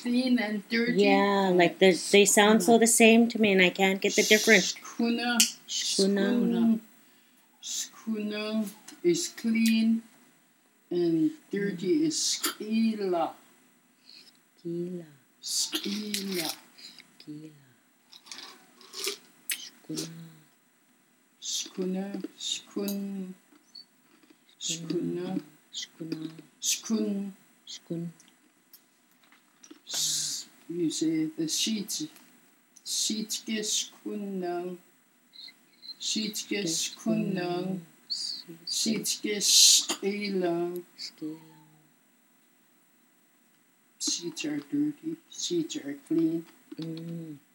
clean and dirty. Yeah, like they sound so the same to me, and I can't get the difference. Schooner is clean, and dirty is skila. Skila. Schooner. You say the sheet. Sheetge schooner. Sheetge schooner. Sheetge skila. Sheets are dirty. Sheets are clean.